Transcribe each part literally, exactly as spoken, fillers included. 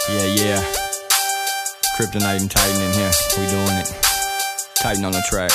Yeah, yeah. Kryptonite and Titan in here. We doing it. Titan on the track.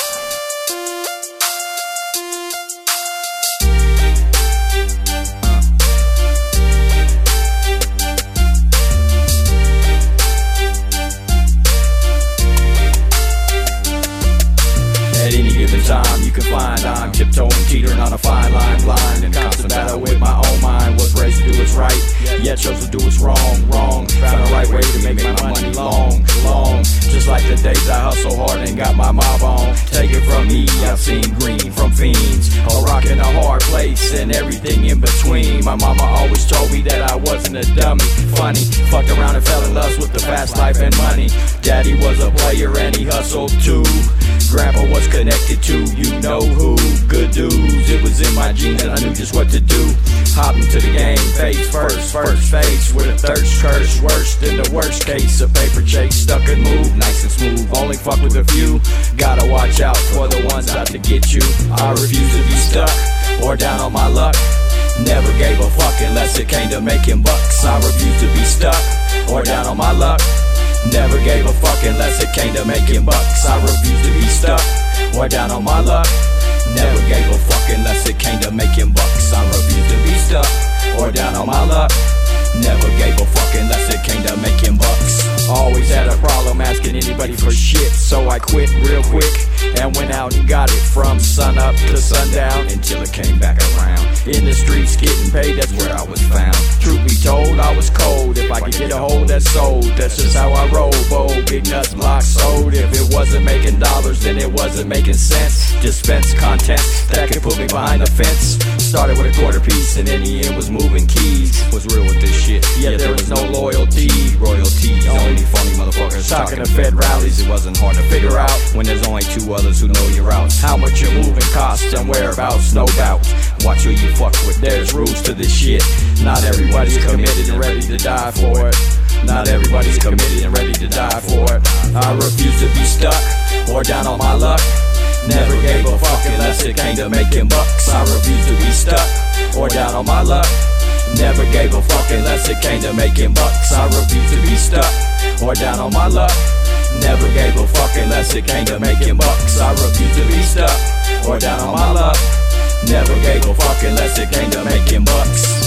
At any given time, you can find I'm tiptoeing, teetering on a fine line, blind in constant battle with my own mind. Was raised to do what's right, yet chose to do what's wrong, wrong. Found the right way to make my money long, long. Just like the days I hustle hard and got my mob on. Take it from me, I've seen green from fiends, a rock in a hard place and everything in between. My mama always told me that I wasn't a dummy. Funny, fucked around and fell in love with the fast life and money. Daddy was a player and he hustled too. Grandpa was connected to you know who. Good dudes, it was in my genes and I knew just what to do. Hop into the game, face first, first face with a thirst curse. Worse than the worst case, a paper chase. Stuck and move, nice and smooth, only fuck with a few. Gotta watch out for the ones out to get you. I refuse to be stuck or down on my luck. Never gave a fuck unless it came to making bucks. I refuse to be stuck or down on my luck. Never gave a fuck unless it came to making bucks. I refuse to be stuck or down on my luck. Never gave a fuck unless it came to making bucks. I refuse to be stuck or down on my luck. Never gave a fuck unless it came to making bucks. Always had a problem asking anybody for shit, so I quit real quick and went out and got it from sun up to sundown until it came back around. In the streets getting paid, that's where I was found. Truth be told, I was cold. If I could get a hold that sold, that's just how I roll. Bold, big nuts, block sold. If it wasn't making dollars, then it wasn't making sense. Dispense content that could put me behind the fence. Started with a quarter piece and in the end was moving keys. Was real with this shit, yeah, there was no loyalty. Royalty, only funny motherfuckers talking to Fed rallies. It wasn't hard to figure out when there's only two others who know your routes. How much your moving costs and whereabouts, no doubt. Watch who you fuck with, there's rules to this shit. Not everybody's committed and ready to die for it. Not everybody's committed and ready to die for it. I refuse to be stuck or down on my luck. Never gave a fuck unless it came to making bucks. I refuse to be stuck or down on my luck. Never gave a fuck unless it came to making bucks. I refuse to be stuck or down on my luck. Never gave a fuck unless it came to making bucks. I refuse to be stuck or down on my luck. Never gave a fuck unless it came to making bucks.